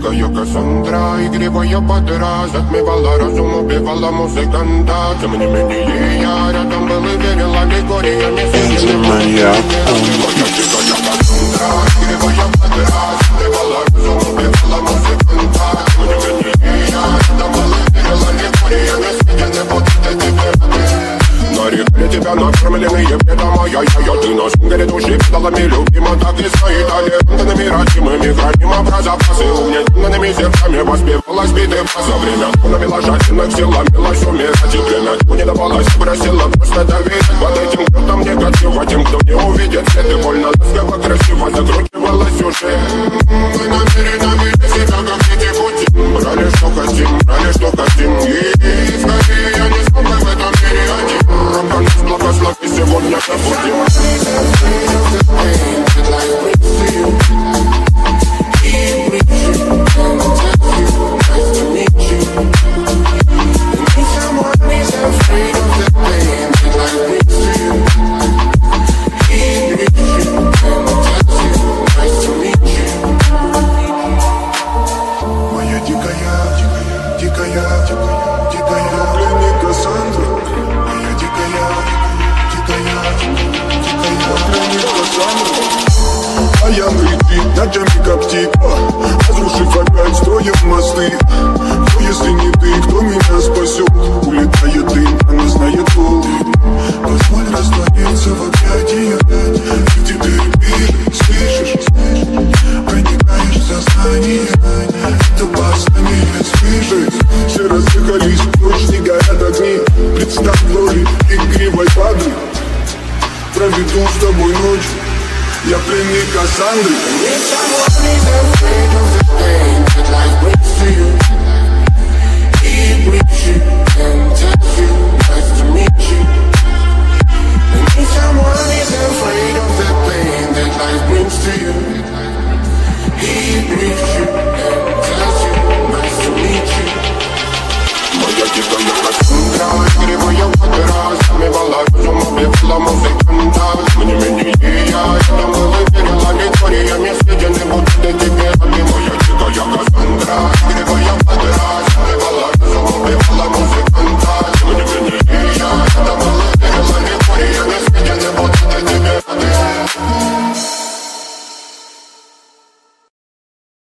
дикая Кассандра, игривая подра, затмевала разум, убивала музыканта. Тем не менее я рядом был и верил, аллегория не сидела. Дикая Кассандра, игривая подра, затмевала разум, убивала музыканта. Тем не менее я рядом был и верил, аллегория не сидела. Вот это тебе. Нарекли тебя накормленные предома, я-я-я. Ты на шунгере души педалами любима, так и свои талантами родимыми. Храним образопасы угнетенными сердцами. Воспевалась биты за время, навела жадных сил, ломилась умирать. И время не давалось, просила просто доверять. Под этим кто-то негатива, тем, кто не увидит свет. И больно ласково, красиво закручивалась уже. Мы намеренно вели себя, как дети пути. Брали, что хотим, и скорее я не смог в этом мире один. Рака нас благослови, сегодня забудем. А я летит, ночами коптит, разрушив опять, строим мосты. Кто, если не ты, кто меня спасет? Улетает дым, она знает пол. Позволь раствориться в объятиях, и теперь ты слышишь, проникаешь в сознание. Это опасно, не слышать. Все разъехались прочь, не горят огни. Представь в роли игривой падры. Проведу с тобой ночь. Я пленник Кассандры. If someone is afraid of the pain that life brings to you,